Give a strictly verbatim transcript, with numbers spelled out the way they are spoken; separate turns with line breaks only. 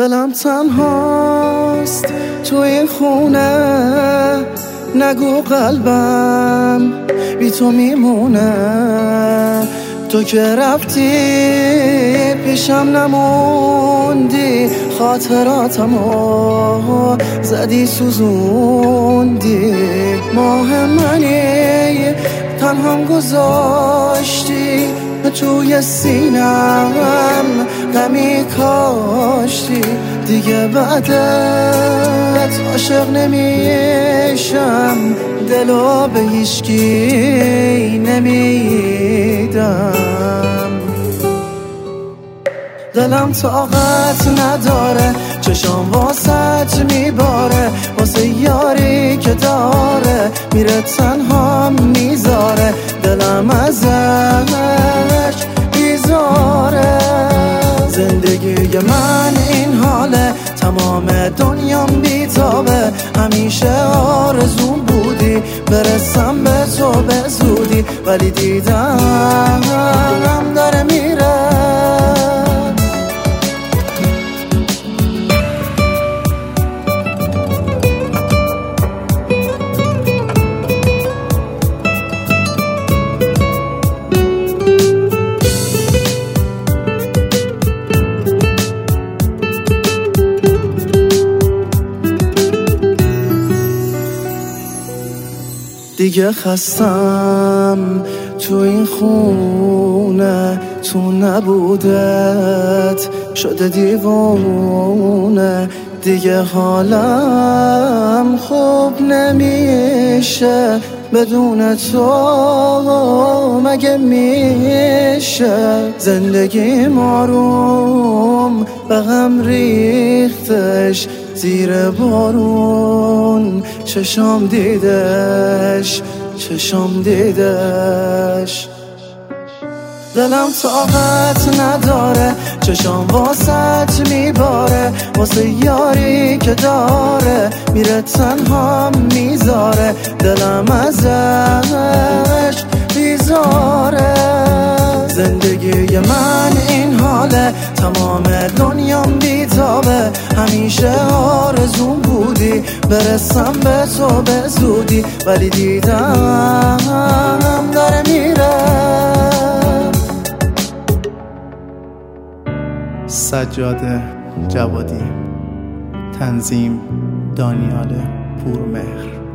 دلم تنهاست توی خونه، نگو قلبم بی تو میمونه. تو که رفتی پیشم نموندی، خاطراتمو زدی سوزوندی. ماه منی تنهام گذاشتی، توی سینم غمی کاشتی. دیگه بعدت عاشق نمیشم، دلو به هیچکی نمیدم. دلم طاقت نداره، چشام واسط میباره، واسه یاری که داره میره تنها میذاره. دلم ازش بیزاره، زندگی من این حاله، تمام دنیام بیتابه. همیشه آرزوم بودی برسم به تو به زودی، ولی دیدم داره میره. دیگه خستم تو این خونه، تو نبودت شده دیوونه. دیگه حالم خوب نمیشه بدون تو، مگه میشه؟ زندگی ماروم به غم ریختش زیر بارون. چشام دیدش چشام دیدش. دلم طاقت نداره، چشام واسط میباره، واسه یاری که داره میره تنها میذاره. دلم ازش بیزاره، زندگی من این حاله، تمام دنیام بیتابه. همیشه آرزوم بودی برسم به تو به زودی، ولی دیدم داره میره.
سجاده جوادی، تنظیم دانیال پورمهر.